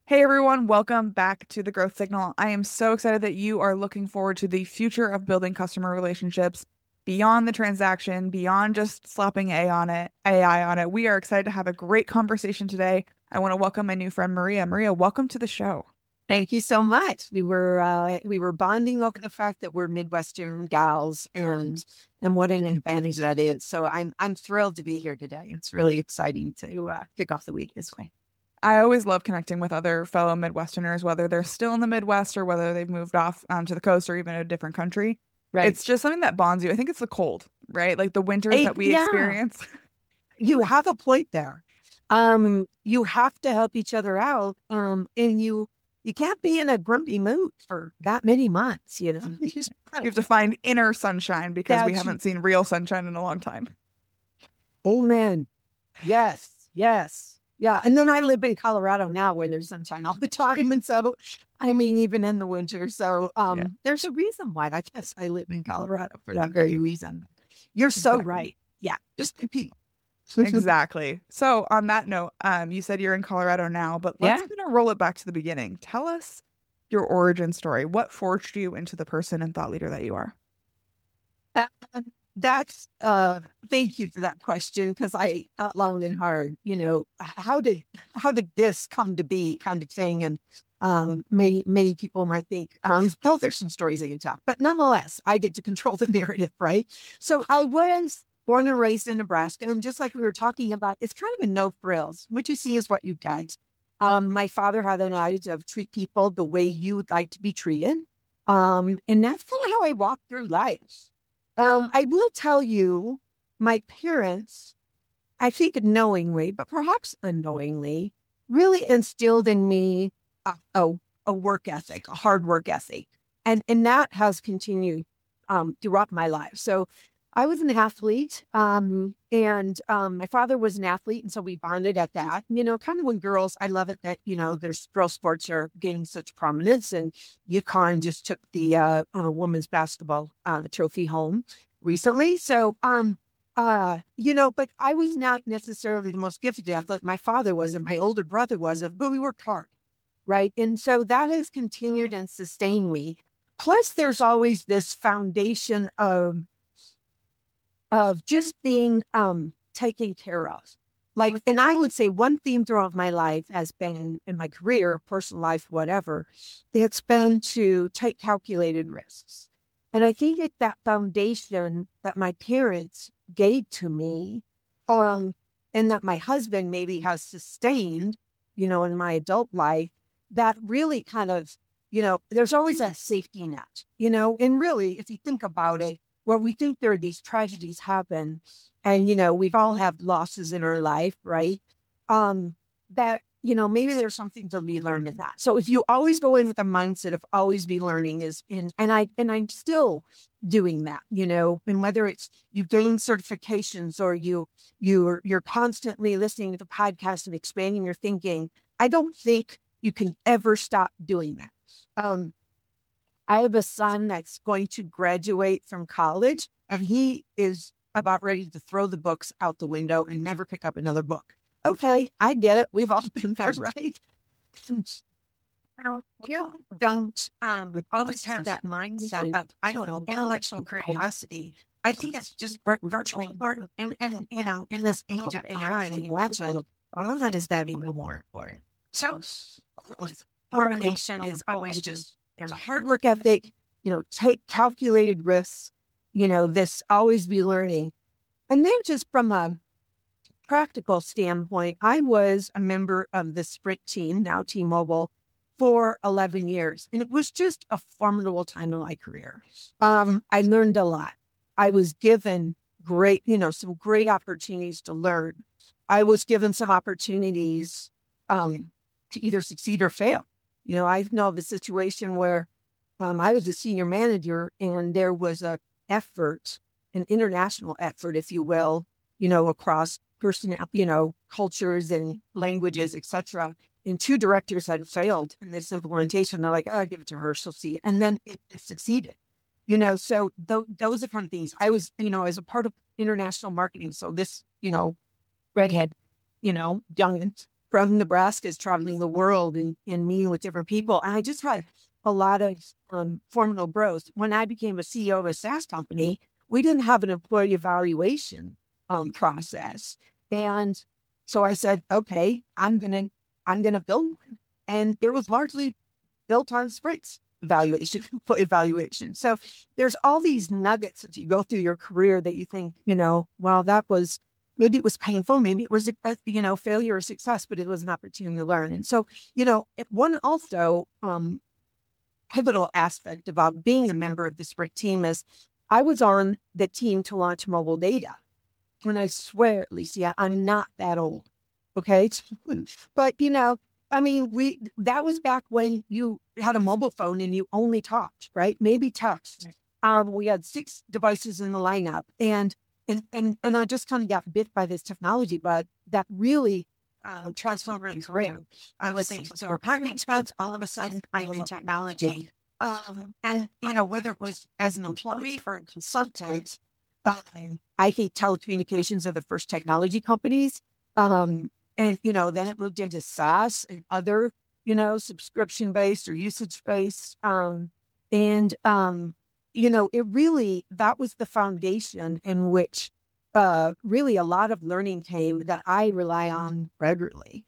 Hey everyone, welcome back to the Growth Signal. I am so excited that you are looking forward to the future of building customer relationships beyond the transaction, beyond just slapping AI on it. We are excited to have a great conversation today. I want to welcome my new friend Maria. Maria, welcome to the show. Thank you so much. We were bonding over the fact that we're Midwestern gals and what an advantage that is. So I'm thrilled to be here today. It's really exciting to kick off the week this way. I always love connecting with other fellow Midwesterners, whether they're still in the Midwest or whether they've moved off to the coast or even a different country. Right. It's just something that bonds you. I think it's the cold, right? Like the winters that we Yeah, experience. you have a point there. You have to help each other out. And you can't be in a grumpy mood for that many months, you know. You just You have to find inner sunshine because we that's haven't seen real sunshine in a long time. amen. Yes, yes. Yeah. And then I live in Colorado now where there's sunshine all the time. And so, I mean, even in the winter. So Yeah, there's a reason why I guess I live in Colorado for that very reason. You're so exactly. right. Yeah. Just compete. Exactly. So on that note, you said you're in Colorado now, but let's Yeah. kind of roll it back to the beginning. Tell us your origin story. What forged you into the person and thought leader that you are? Uh, That's thank you for that question because I thought long and hard, how did this come to be kind of thing? And many people might think, oh, there's some stories that you tell. But nonetheless, I get to control the narrative, right? So I was born and raised in Nebraska, and just like we were talking about, it's kind of a no frills. What you see is what you get. My father had an attitude of treat people the way you would like to be treated. And that's kind of how I walk through life. I will tell you, my parents, I think knowingly, but perhaps unknowingly, really instilled in me a, a, a work ethic, a hard work ethic. And that has continued throughout my life. So I was an athlete, and my father was an athlete. And so we bonded at that. Kind of when girls, I love it that, there's girl sports are gaining such prominence. And UConn just took the women's basketball trophy home recently. So, but I was not necessarily the most gifted athlete. My father wasn't, my older brother wasn't, but we worked hard, right? And so that has continued and sustained me. Plus, there's always this foundation of just being taken care of. Like, and I would say one theme throughout my life has been in my career, personal life, whatever, it's been to take calculated risks. And I think it's that foundation that my parents gave to me, um, and that my husband maybe has sustained, in my adult life, that really kind of, there's always a safety net, and really, if you think about it, where we think there are these tragedies happen, and, we've all had losses in our life, right? That, maybe there's something to be learned in that. So if you always go in with a mindset of always be learning and I'm still doing that, and whether it's you gain certifications or you're constantly listening to the podcast and expanding your thinking, I don't think you can ever stop doing that. Um, I have a son that's going to graduate from college, and he is about ready to throw the books out the window and never pick up another book. Okay, I get it. We've all been there, right? You don't always have that mindset of, I don't know, intellectual curiosity. I think it's just virtually important. And in this age of AI and intellectual, all of that is that even more important. So, formation is always just, there's a hard work ethic, take calculated risks, this always be learning. And then just from a practical standpoint, I was a member of the Sprint team, now T-Mobile, for 11 years. And it was just a formidable time in my career. I learned a lot. I was given some great opportunities to learn. I was given some opportunities to either succeed or fail. I know of a situation where I was a senior manager and there was an international effort, if you will, across cultures and languages, etc. And two directors had failed in this implementation. They're like, oh, give it to her, she'll see. And then it succeeded. So those are fun things. I was, as a part of international marketing. So this, redhead, young from Nebraska is traveling the world and meeting with different people. And I just had a lot of formidable growth. When I became a CEO of a SaaS company, we didn't have an employee evaluation process. And so I said, okay, I'm gonna build one. And it was largely built on sprints evaluation. So there's all these nuggets that you go through your career that you think, well, that was, maybe it was painful, maybe it was a failure or success, but it was an opportunity to learn. And so, one also pivotal aspect about being a member of the sprint team is I was on the team to launch mobile data. And I swear, Alicia, I'm not that old. Okay. But, that was back when you had a mobile phone and you only talked, right? Maybe text. We had 6 devices in the lineup and I just kind of got bit by this technology, but that really transformed my career. I was thinking, so our parking spots, all of a sudden I'm in technology. And, whether it was as an employee or a consultant, I think telecommunications are the first technology companies. And, then it moved into SaaS and other, subscription-based or usage-based. It really, that was the foundation in which really a lot of learning came that I rely on regularly.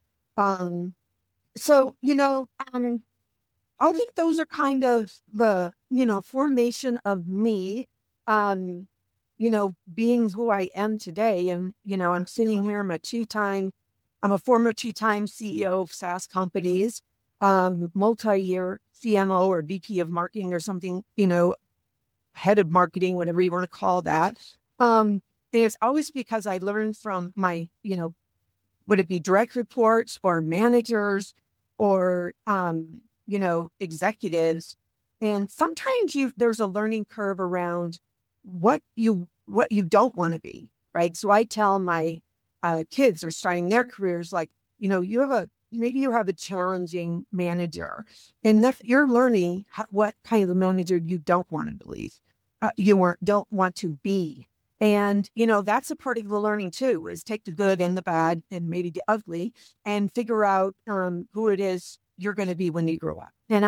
I think those are kind of the, formation of me, being who I am today. And, I'm sitting here, I'm a former 2-time CEO of SaaS companies, multi-year CMO or VP of marketing or something, head of marketing, whatever you want to call that. It's always because I learned from my, would it be direct reports or managers or, executives. And sometimes there's a learning curve around what you don't want to be, right? So I tell my kids are starting their careers like, maybe you have a challenging manager and you're learning what kind of a manager you don't want to believe, don't want to be. And, that's a part of the learning too, is take the good and the bad and maybe the ugly and figure out who it is you're going to be when you grow up. And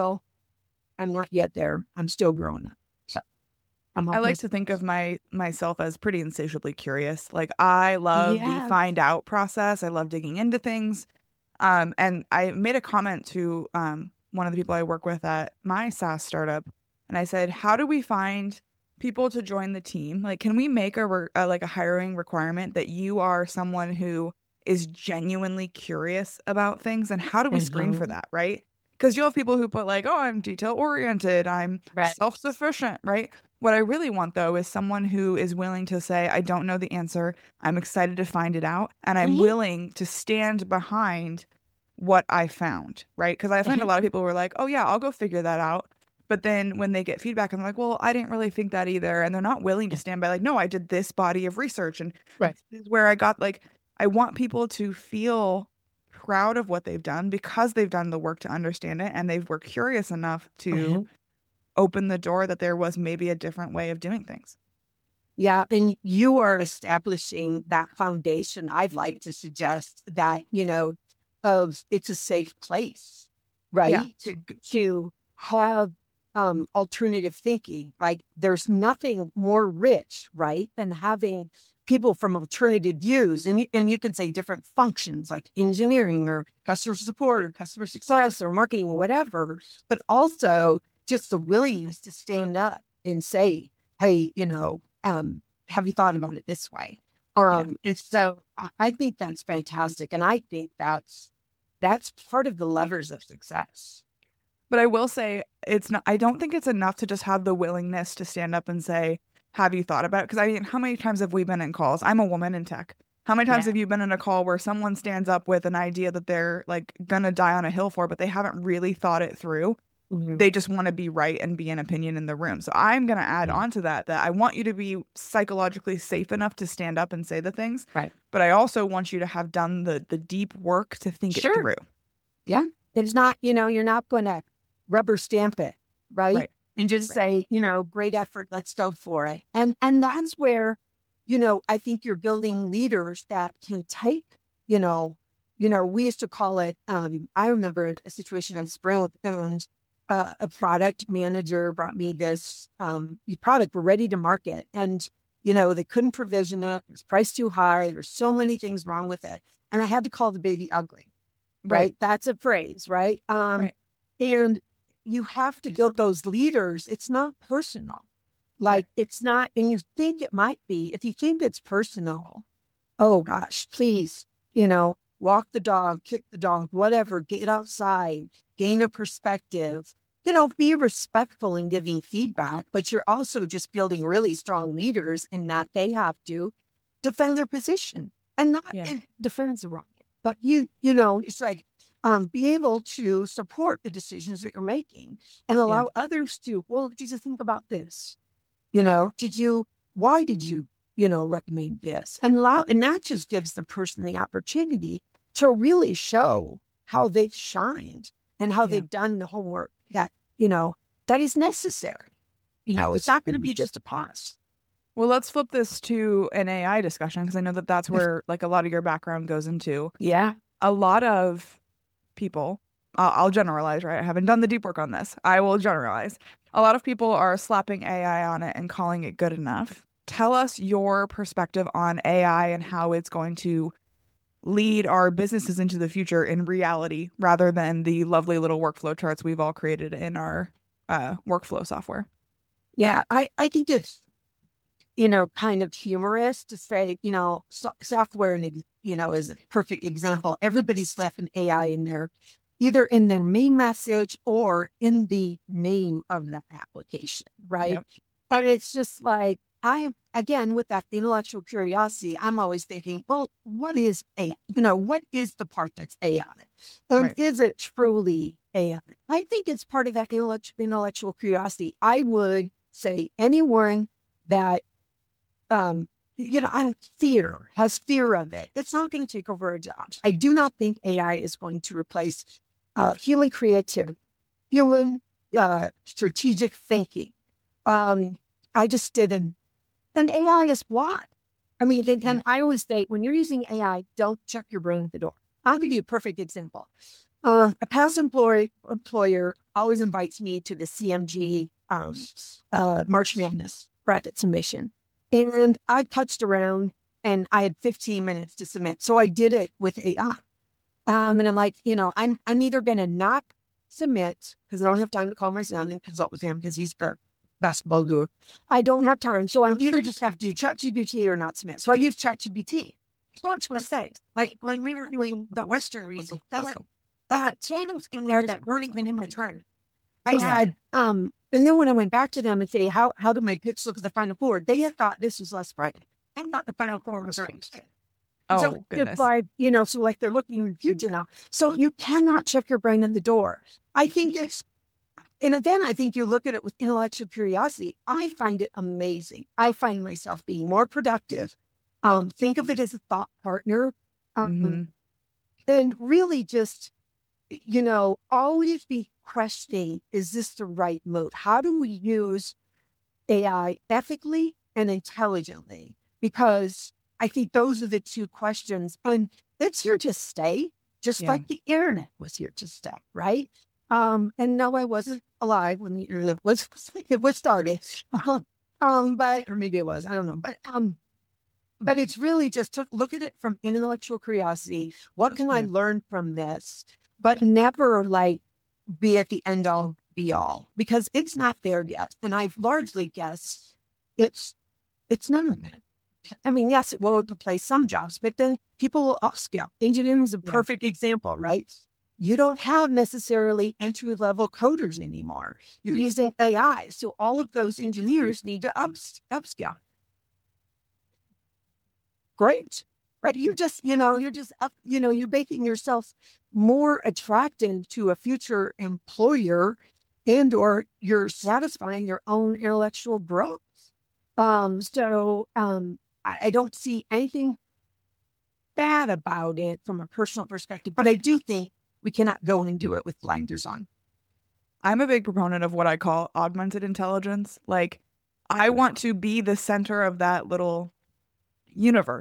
I'm not yet there. I'm still growing up. So I like to think of myself as pretty insatiably curious. Like I love the find out process. I love digging into things. And I made a comment to one of the people I work with at my SaaS startup. And I said, how do we find people to join the team? Like, can we make a hiring requirement that you are someone who is genuinely curious about things? And how do we screen for that, right? Because you'll have people who put like, oh, I'm detail oriented, I'm self-sufficient, right? What I really want though is someone who is willing to say, I don't know the answer, I'm excited to find it out, and I'm willing to stand behind what I found, right? Because I find a lot of people who are like, oh yeah, I'll go figure that out. But then when they get feedback, I'm like, well, I didn't really think that either. And they're not willing to stand by like, no, I did this body of research. And this is where I got like, I want people to feel proud of what they've done because they've done the work to understand it. And were curious enough to open the door that there was maybe a different way of doing things. Yeah. And you are establishing that foundation. I'd like to suggest that, it's a safe place, right? Yeah. To have alternative thinking. Like there's nothing more rich, right, than having people from alternative views. And you can say different functions like engineering or customer support or customer success or marketing or whatever, but also just the willingness to stand up and say, hey, have you thought about it this way? And so I think that's fantastic. And I think that's part of the levers of success. But I will say I don't think it's enough to just have the willingness to stand up and say, have you thought about it? Because how many times have we been in calls? I'm a woman in tech. How many times have you been in a call where someone stands up with an idea that they're like going to die on a hill for, but they haven't really thought it through? They just want to be right and be an opinion in the room. So I'm going to add on to that I want you to be psychologically safe enough to stand up and say the things. Right. But I also want you to have done the deep work to think it through. Yeah. It's not, you're not going to rubber stamp it, right? And just say, great effort, let's go for it. And that's where, I think you're building leaders that can take, we used to call it, I remember a situation on Sprint, and a product manager brought me this product, we're ready to market. And, they couldn't provision it. It was priced too high. There's so many things wrong with it. And I had to call the baby ugly, right? That's a phrase, right? Right. And you have to get those leaders. It's not personal. Like it's not, and you think it might be, if you think it's personal, oh gosh, please, walk the dog, kick the dog, whatever, get outside, gain a perspective, be respectful in giving feedback, but you're also just building really strong leaders in that they have to defend their position and not defend the wrong. But it's like, be able to support the decisions that you're making and allow others to, well, did you think about this? Why did you, recommend this? And that just gives the person the opportunity to really show how they've shined and how they've done the homework that is necessary. It's not going to be just a pause. Well, let's flip this to an AI discussion, because I know that that's where like a lot of your background goes into. Yeah. A lot of people, I'll generalize, right? I haven't done the deep work on this. I will generalize. A lot of people are slapping AI on it and calling it good enough. Tell us your perspective on AI and how it's going to lead our businesses into the future in reality, rather than the lovely little workflow charts we've all created in our workflow software. Yeah, I think it's, kind of humorous to say, software, is a perfect example. Everybody's left an AI in there, either in their main message or in the name of the application, right? Yep. But it's just like, again, with that intellectual curiosity, I'm always thinking, well, what is AI? What is the part that's AI? Is it truly AI? I think it's part of that intellectual curiosity. I would say anyone that, has fear of it, it's not going to take over our jobs. I do not think AI is going to replace human creativity, human strategic thinking. I just didn't. And AI is what? I mean, and I always say, when you're using AI, don't check your brain at the door. I'll give you a perfect example. A past employer always invites me to the CMG March Madness bracket submission. And I touched around and I had 15 minutes to submit. So I did it with AI. And I'm like, I'm either going to not submit because I don't have time to call my son and consult with him because he's the basketball guru. I don't have time. So I either just have to do ChatGPT or not submit. So I use ChatGPT. What's my say? Like when we were doing the Western region, that channels in there that weren't even in my turn. I had, and then when I went back to them and say, how do my picks look at the Final Four? They had thought this was less bright. I thought the Final Four was right. Oh, so goodness. It's like, so like they're looking in the future now. So you cannot check your brain at the door. I think and then I think you look at it with intellectual curiosity. I find it amazing. I find myself being more productive. Think of it as a thought partner. And really just, always be questioning, is this the right move? How do we use AI ethically and intelligently? Because I think those are the two questions. And it's here to stay, just like the internet was here to stay, right? And no, I wasn't alive when the internet was started. But or maybe it was, I don't know. But it's really just to look at it from intellectual curiosity. What can I learn from this? But never be at the end all be all, because it's not there yet. And I've largely guessed it's none of it. I mean, yes, it will replace some jobs, but then people will upskill. Engineering is a perfect example, right? You don't have necessarily entry-level coders anymore. You're using AI. So all of those engineers need to upskill. Great. Right. You're making yourself more attractive to a future employer, and or you're satisfying your own intellectual growth. I don't see anything bad about it from a personal perspective, but I do think we cannot go and do it with blinders on. I'm a big proponent of what I call augmented intelligence. Like, I want to be the center of that little universe.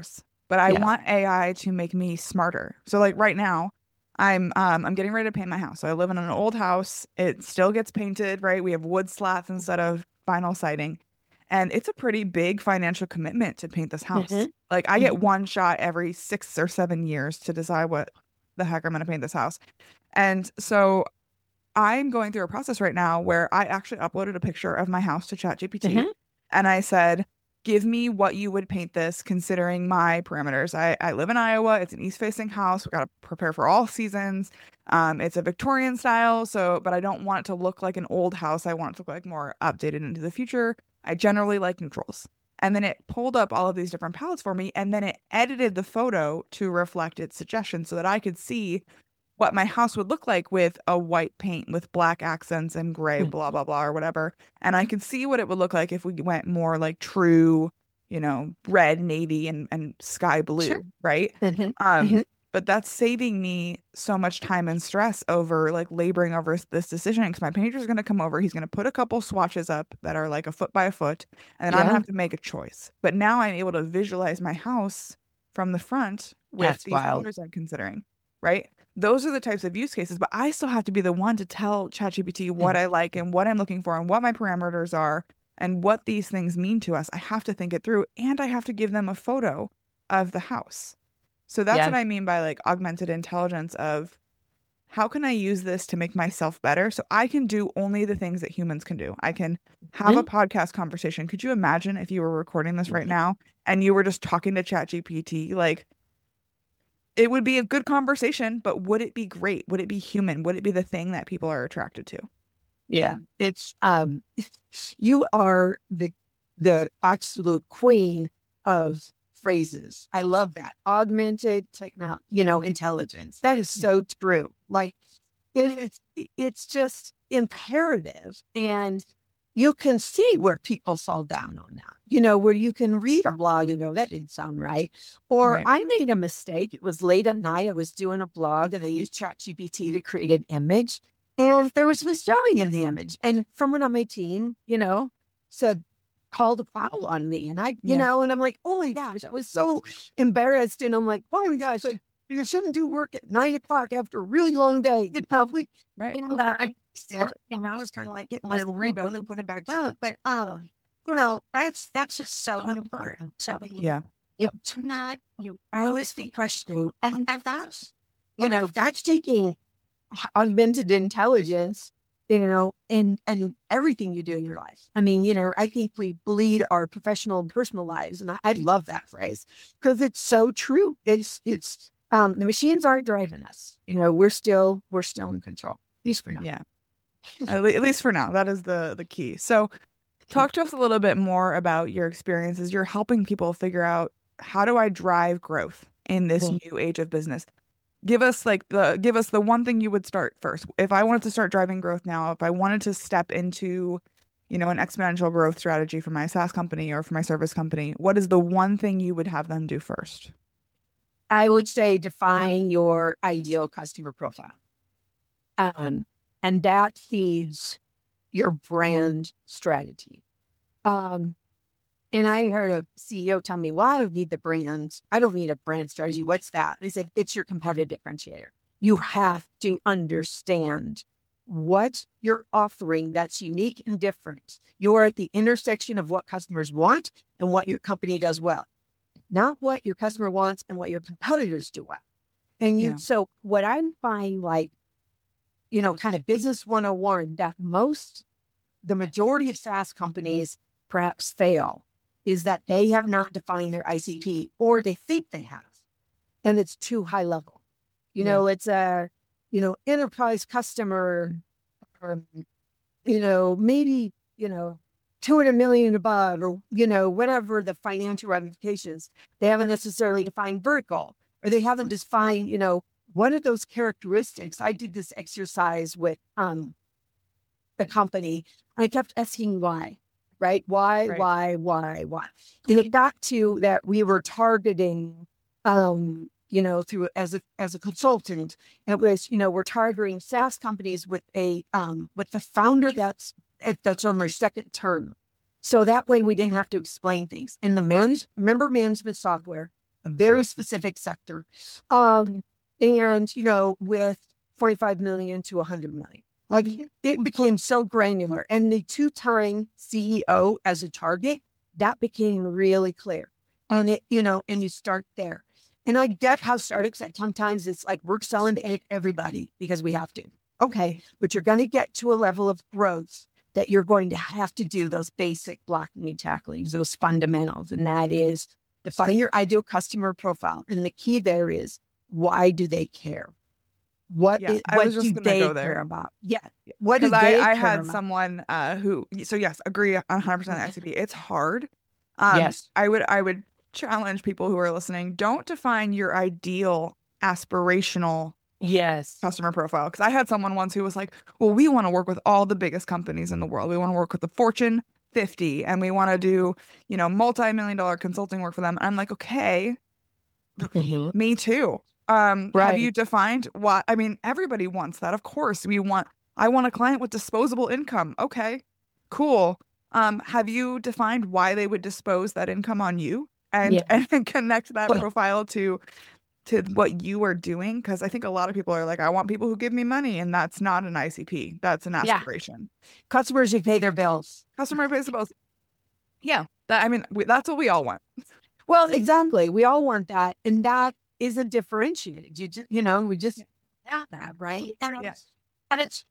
but I Yeah. want AI to make me smarter. So like right now, I'm getting ready to paint my house. So I live in an old house. It still gets painted, right? We have wood slats instead of vinyl siding. And it's a pretty big financial commitment to paint this house. Hmm. Like I get Hmm. one shot every 6 or 7 years to decide what the heck I'm going to paint this house. And so I'm going through a process right now where I actually uploaded a picture of my house to ChatGPT Hmm. and I said, give me what you would paint this considering my parameters. I live in Iowa. It's an east-facing house. We got to prepare for all seasons. It's a Victorian style, so but I don't want it to look like an old house. I want it to look like more updated into the future. I generally like neutrals. And then it pulled up all of these different palettes for me, and then it edited the photo to reflect its suggestions so that I could see what my house would look like with a white paint with black accents and gray, blah, blah, blah, or whatever. And I could see what it would look like if we went more like true, red, navy, and sky Sure. blue, right? Hmm. Um, Hmm. but that's saving me so much time and stress over like laboring over this decision because my painter's going to come over. He's going to put a couple swatches up that are like a foot by a foot, and then I'm going to Yeah. have to make a choice. But now I'm able to visualize my house from the front with That's these wild. colors I'm considering, right? Those are the types of use cases, but I still have to be the one to tell ChatGPT what I like and what I'm looking for and what my parameters are and what these things mean to us. I have to think it through and I have to give them a photo of the house. So that's Yeah. what I mean by like augmented intelligence of how can I use this to make myself better so I can do only the things that humans can do. I can have a Mhm. podcast conversation. Could you imagine if you were recording this right now and you were just talking to ChatGPT? Like it would be a good conversation, but would it be great? Would it be human? Would it be the thing that people are attracted to? Yeah. It's you are the absolute queen of phrases. I love that. Augmented technology, intelligence. That is so true. Like it's just imperative. And you can see where people fall down on that, where you can read a blog and go, that didn't sound right. Or Right. I made a mistake. It was late at night. I was doing a blog and I used ChatGPT to create an image. And there was misspelling in the image. And someone on my team, said, called a foul on me. And Yeah. and I'm like, oh my gosh, I was so embarrassed. And I'm like, oh my gosh, you shouldn't do work at 9 o'clock after a really long day. Right. I said, and I was kind of like getting my little rebound and put it back down. But, that's just so important. So, Yeah. to not, you always be questioning. And that's taking augmented intelligence, and everything you do in your life. I mean, I think we bleed our professional and personal lives. And I love that phrase because it's so true. It's the machines aren't driving us. We're still in control. At least for now. Yeah. At least for now, that is the key. So talk to us a little bit more about your experiences. You're helping people figure out how do I drive growth in this Mhm. new age of business. Give us the one thing you would start first. If I wanted to start driving growth now, if I wanted to step into, an exponential growth strategy for my SaaS company or for my service company, what is the one thing you would have them do first? I would say define your ideal customer profile. And that feeds your brand strategy. And I heard a CEO tell me, well, I don't need the brand. I don't need a brand strategy. What's that? They said, it's your competitive differentiator. You have to understand what you're offering that's unique and different. You're at the intersection of what customers want and what your company does well, not what your customer wants and what your competitors do well. And Yeah. so what I'm finding, like, kind of business 101, that the majority of SaaS companies perhaps fail is that they have not defined their ICP, or they think they have, and it's too high level. It's a, enterprise customer, or, maybe, 200 million above, or, whatever the financial ramifications. They haven't necessarily defined vertical, or they haven't defined, what are those characteristics. I did this exercise with the company. I kept asking why, right? Why? And it got to that we were targeting, through as a consultant. It was, we're targeting SaaS companies with the founder that's on their second term. So that way we didn't have to explain things. In the member management software, a very specific sector. And, with 45 million to 100 million. Like it became so granular. And the 2-time CEO as a target, that became really clear. And and you start there. And I get how startups at sometimes it's like we're selling to everybody because we have to. Okay, but you're going to get to a level of growth that you're going to have to do those basic blocking and tackling, those fundamentals. And that is define your ideal customer profile. And the key there is, why do they care? What do they care about? Yeah. What do they care I had about? someone who, so yes, agree 100% ICP. It's hard. Yes. I would challenge people who are listening, don't define your ideal aspirational customer profile. Because I had someone once who was like, well, we want to work with all the biggest companies in the world. We want to work with the Fortune 50 and we want to do, multi-million-dollar consulting work for them. And I'm like, okay, me too. Right. Have you defined what? I mean, everybody wants that. Of course, I want a client with disposable income. Okay, cool. Have you defined why they would dispose that income on you and connect that profile to what you are doing? Because I think a lot of people are like, I want people who give me money, and that's not an ICP. That's an aspiration. Customers who pay their bills. Customer who pays the bills. Yeah, that's what we all want. Well, exactly. We all want that, and that isn't differentiated. We just have that, right? And it's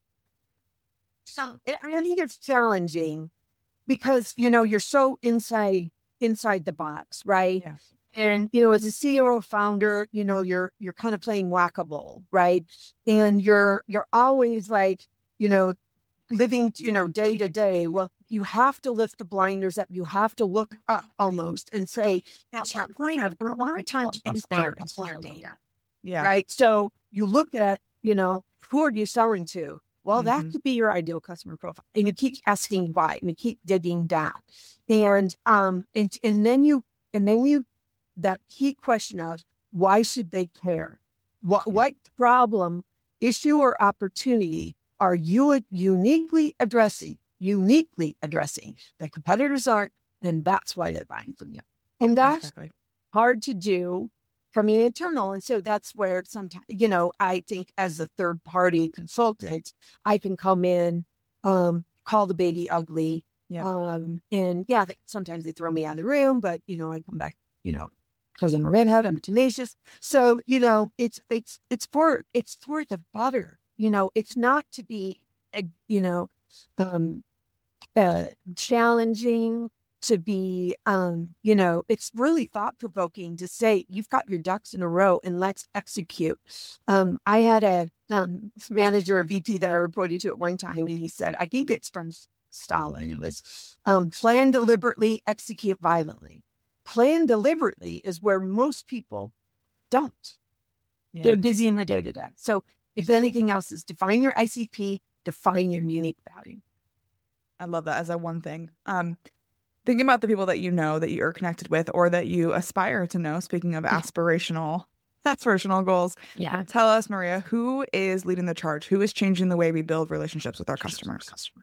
so I think it's challenging because you're so inside the box, right? Yeah. And as a CEO or founder, you're kind of playing whack-a-mole, right? And you're always like, living, day to day. Well, you have to lift the blinders up. You have to look up almost and say, that's not point of a lot of times it's there data. Yeah. Right. So you look at, who are you selling to? Well, that could be your ideal customer profile. And you keep asking why, and you keep digging down. And then you that key question of why should they care? What problem, issue, or opportunity are you uniquely addressing that competitors aren't, then that's why they're buying from you. And that's hard to do from the internal. And so that's where sometimes, I think as a third party consultant, I can come in, call the baby ugly. Yeah. And sometimes they throw me out of the room, but, I come back, because I'm a redhead, I'm tenacious. So, it's for the butter. It's not to be, challenging, to be, it's really thought-provoking to say, you've got your ducks in a row and let's execute. I had a manager, a VP that I reported to at one time, and he said, I think it's from Stalin. It was plan deliberately, execute violently. Plan deliberately is where most people don't. Yeah. They're busy in the day-to-day. So if anything else is define your ICP, define your unique value. I love that as a one thing. Thinking about the people that that you are connected with or that you aspire to know, speaking of aspirational goals. Yeah. Tell us, Maria, who is leading the charge? Who is changing the way we build relationships with our customers?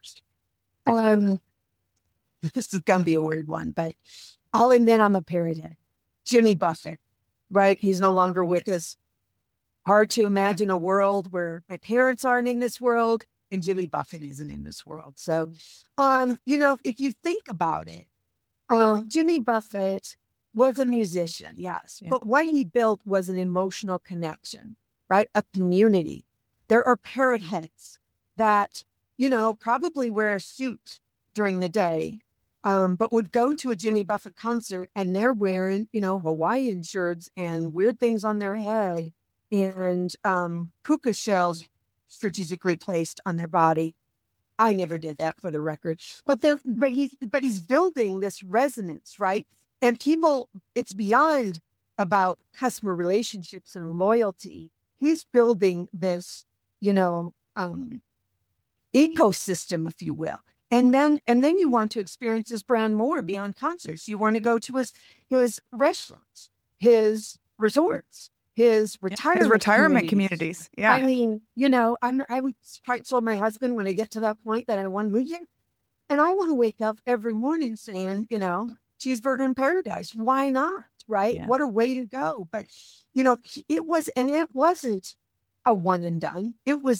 This is going to be a weird one, but I'll admit I'm a parrot. Jimmy Buffett, right? He's no longer with us. Hard to imagine a world where my parents aren't in this world and Jimmy Buffett isn't in this world. So, if you think about it, Jimmy Buffett was a musician, yes, but what he built was an emotional connection, right? A community. There are parrot heads that, probably wear a suit during the day, but would go to a Jimmy Buffett concert and they're wearing, Hawaiian shirts and weird things on their head and puka shells strategically placed on their body. I never did that, for the record. But he's building this resonance, right? And people, it's beyond about customer relationships and loyalty. He's building this, ecosystem, if you will. And then you want to experience this brand more beyond concerts. You want to go to his restaurants, his resorts, his retirement communities. Yeah. I mean, I would tell my husband when I get to that point that I want to move here. And I want to wake up every morning saying, cheeseburger in paradise. Why not? right? Yeah. What a way to go. But, it wasn't a one and done. It was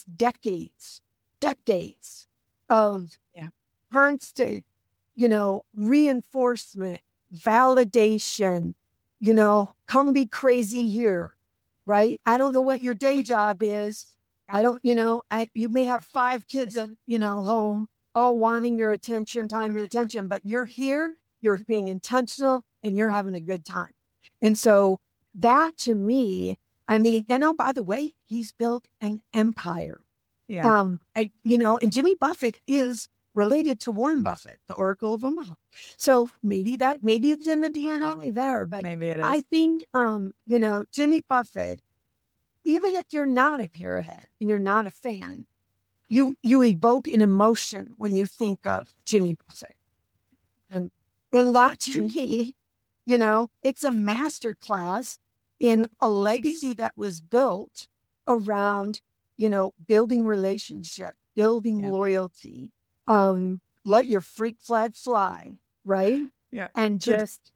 decades of Yeah. constant, reinforcement, validation, come be crazy here, right? I don't know what your day job is. I don't, you may have 5 kids, home, all wanting your attention, your attention, but you're here, you're being intentional, and you're having a good time. And so that to me, I mean, by the way, he's built an empire. Yeah. And Jimmy Buffett is related to Warren Buffett, the Oracle of Omaha. So maybe it's in the DNA there, but Maybe it is. I think, Jimmy Buffett, even if you're not a Parahead and you're not a fan, you evoke an emotion when you think of Jimmy Buffett. And a lot to me, it's a masterclass in a legacy that was built around, building relationship, building loyalty, let your freak flag fly, right? Yeah. And just,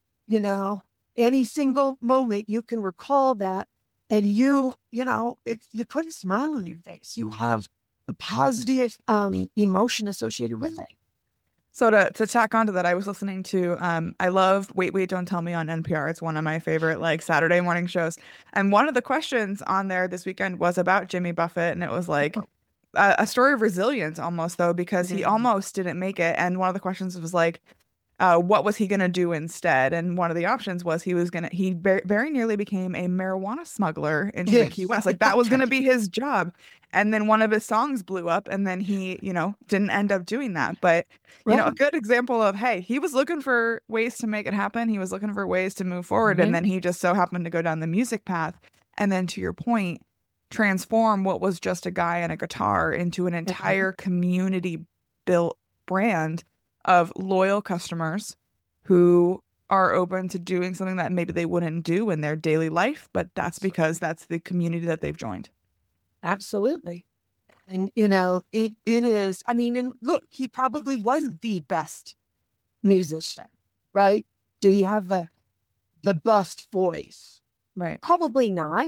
any single moment you can recall that, and you put a smile on your face. You have a positive emotion associated with it. So to tack onto that, I was listening to I love Wait, Wait, Don't Tell Me on NPR. It's one of my favorite like Saturday morning shows. And one of the questions on there this weekend was about Jimmy Buffett, and it was like a story of resilience almost though, because he almost didn't make it. And one of the questions was like, what was he gonna do instead? And one of the options was he very nearly became a marijuana smuggler into Key West. Like that was gonna be his job. And then one of his songs blew up, and then he, didn't end up doing that. But a good example of, hey, he was looking for ways to make it happen. He was looking for ways to move forward, and then he just so happened to go down the music path. And then to your point, transform what was just a guy and a guitar into an entire community built brand of loyal customers who are open to doing something that maybe they wouldn't do in their daily life, but that's because that's the community that they've joined. Absolutely. And, it is, I mean, and look, he probably wasn't the best musician, right? Do you have the best voice? Right. Probably not,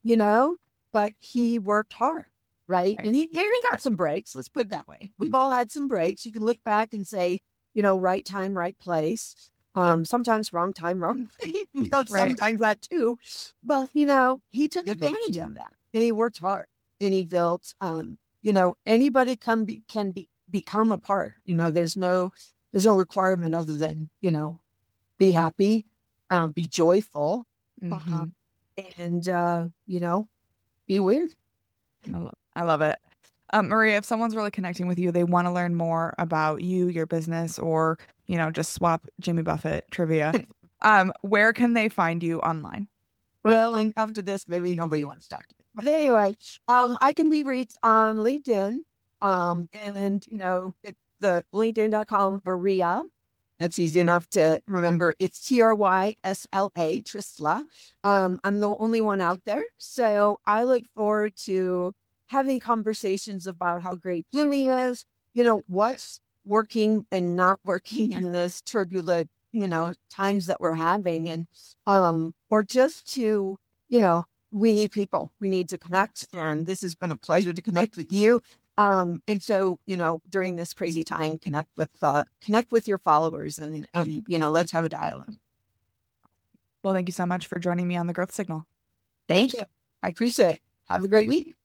but he worked hard, right? And he got some breaks. Let's put it that way. We've all had some breaks. You can look back and say, right time, right place. Sometimes wrong time, wrong place. Sometimes that too. But, he took advantage of that. And he worked hard. And he built, anybody can become a part. There's no requirement other than, be happy, be joyful, and, be weird. I love it. Maria, if someone's really connecting with you, they want to learn more about you, your business, or, just swap Jimmy Buffett trivia. Where can they find you online? Well, and after this, maybe nobody wants to talk to me. But anyway, I can be reached on LinkedIn. And the LinkedIn.com Maria. That's easy enough to remember. It's TRYSLA, Tristla. I'm the only one out there. So I look forward to having conversations about how great Jimmy is, what's working and not working in this turbulent, times that we're having. And, or just to, we need people, we need to connect. And this has been a pleasure to connect with you. And so, during this crazy time, connect with your followers and, let's have a dialogue. Well, thank you so much for joining me on The Growth Signal. Thank you. I appreciate it. Have a great week.